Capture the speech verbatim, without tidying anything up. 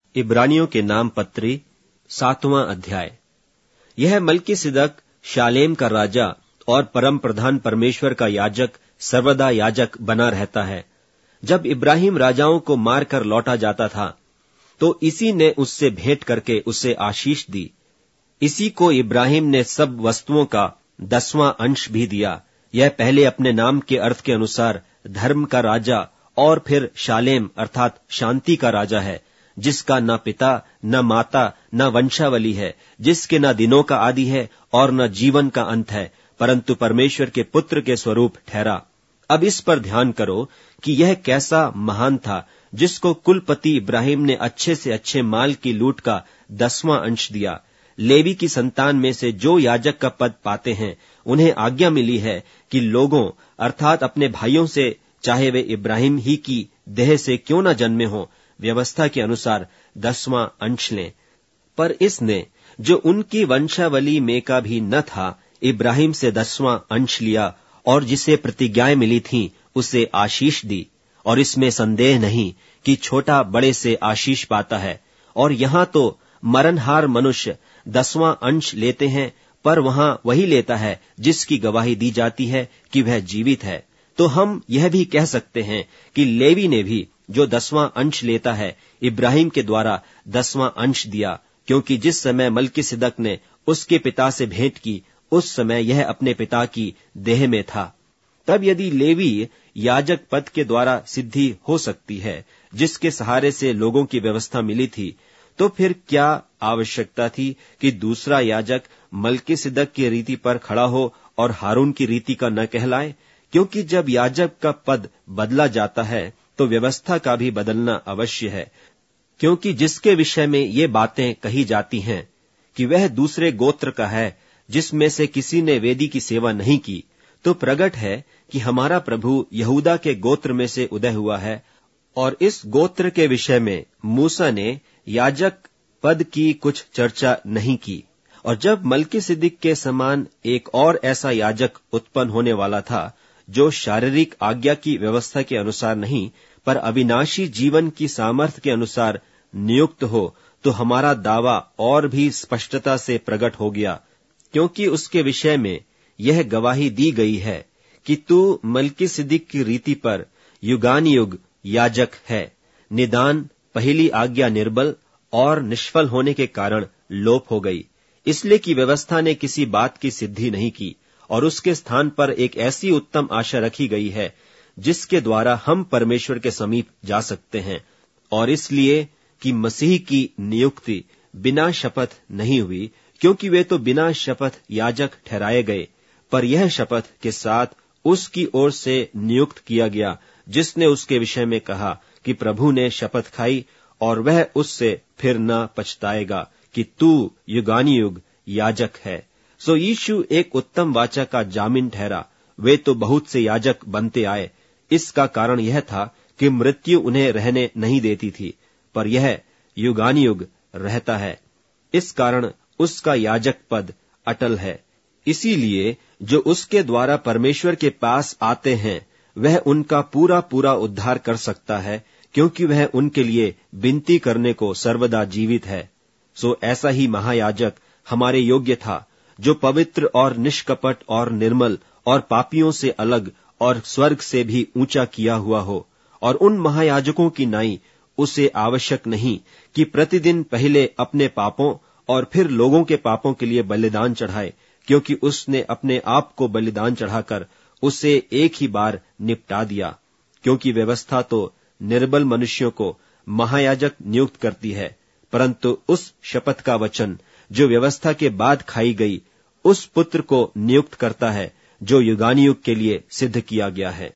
इब्रानियों के नाम पत्री सातवां अध्याय। यह मल्कीसिदक शालेम का राजा और परम प्रधान परमेश्वर का याजक सर्वदा याजक बना रहता है। जब इब्राहिम राजाओं को मारकर लौटा जाता था तो इसी ने उससे भेंट करके उसे आशीष दी। इसी को इब्राहिम ने सब वस्तुओं का दसवां अंश भी दिया। यह पहले अपने नाम के अर्थ के अनुसार धर्म का राजा और फिर शालेम अर्थात शांति का राजा है, जिसका न पिता न माता न वंशावली है, जिसके न दिनों का आदि है और न जीवन का अंत है, परंतु परमेश्वर के पुत्र के स्वरूप ठहरा। अब इस पर ध्यान करो कि यह कैसा महान था जिसको कुलपति इब्राहिम ने अच्छे से अच्छे माल की लूट का दसवां अंश दिया। लेवी की संतान में से जो याजक का पद पाते हैं उन्हें आज्ञा मिली है कि लोगों अर्थात अपने भाइयों से, चाहे वे इब्राहिम ही की देह से क्यों न जन्मे हों, व्यवस्था के अनुसार दसवां अंश लें। पर इसने, जो उनकी वंशावली में का भी न था, इब्राहिम से दसवां अंश लिया और जिसे प्रतिज्ञाएं मिली थीं उसे आशीष दी। और इसमें संदेह नहीं कि छोटा बड़े से आशीष पाता है। और यहाँ तो मरणहार मनुष्य दसवां अंश लेते हैं, पर वहां वही लेता है जिसकी गवाही दी जाती है कि वह जीवित है। तो हम यह भी कह सकते हैं कि लेवी ने भी जो दसवां अंश लेता है, इब्राहिम के द्वारा दसवां अंश दिया, क्योंकि जिस समय मल्कीसिदक ने उसके पिता से भेंट की उस समय यह अपने पिता की देह में था। तब यदि लेवी याजक पद के द्वारा सिद्धि हो सकती है, जिसके सहारे से लोगों की व्यवस्था मिली थी, तो फिर क्या आवश्यकता थी कि दूसरा याजक मल्कीसिदक की रीति पर खड़ा हो और हारून की रीति का न कहलाए? क्योंकि जब याजक का पद बदला जाता है तो व्यवस्था का भी बदलना अवश्य है। क्योंकि जिसके विषय में ये बातें कही जाती हैं कि वह दूसरे गोत्र का है, जिसमें से किसी ने वेदी की सेवा नहीं की, तो प्रगट है कि हमारा प्रभु यहूदा के गोत्र में से उदय हुआ है। और इस गोत्र के विषय में मूसा ने याजक पद की कुछ चर्चा नहीं की। और जब मल्कीसिदक के समान एक और ऐसा याजक उत्पन्न होने वाला था, जो शारीरिक आज्ञा की व्यवस्था के अनुसार नहीं पर अविनाशी जीवन की सामर्थ्य के अनुसार नियुक्त हो, तो हमारा दावा और भी स्पष्टता से प्रकट हो गया। क्योंकि उसके विषय में यह गवाही दी गई है कि तू मल्कीसिदक की रीति पर युगानुयुग याजक है। निदान पहली आज्ञा निर्बल और निष्फल होने के कारण लोप हो गई, इसलिए कि व्यवस्था ने किसी बात की सिद्धि नहीं की, और उसके स्थान पर एक ऐसी उत्तम आशा रखी गई है जिसके द्वारा हम परमेश्वर के समीप जा सकते हैं। और इसलिए कि मसीह की नियुक्ति बिना शपथ नहीं हुई, क्योंकि वे तो बिना शपथ याजक ठहराए गए, पर यह शपथ के साथ उसकी ओर से नियुक्त किया गया, जिसने उसके विषय में कहा कि प्रभु ने शपथ खाई और वह उससे फिर न पछताएगा कि तू युगानुयुग याजक है। सो यीशु एक उत्तम वाचा का जामिन ठहरा। वे तो बहुत से याजक बनते आए। इसका कारण यह था कि मृत्यु उन्हें रहने नहीं देती थी, पर यह युगानुयुग रहता है। इस कारण उसका याजक पद अटल है। इसीलिए जो उसके द्वारा परमेश्वर के पास आते हैं, वह उनका पूरा पूरा उद्धार कर सकता है, क्योंकि वह उनके लिए विनती करने को सर्वदा जीवित है। सो ऐसा ही महायाजक हमारे योग्य था, जो पवित्र और निष्कपट और निर्मल और पापियों से अलग और स्वर्ग से भी ऊंचा किया हुआ हो। और उन महायाजकों की नाई उसे आवश्यक नहीं कि प्रतिदिन पहले अपने पापों और फिर लोगों के पापों के लिए बलिदान चढ़ाए, क्योंकि उसने अपने आप को बलिदान चढ़ाकर उसे एक ही बार निपटा दिया। क्योंकि व्यवस्था तो निर्बल मनुष्यों को महायाजक नियुक्त करती है, परंतु उस शपथ का वचन जो व्यवस्था के बाद खाई गई, उस पुत्र को नियुक्त करता है जो युगानुयुग के लिए सिद्ध किया गया है।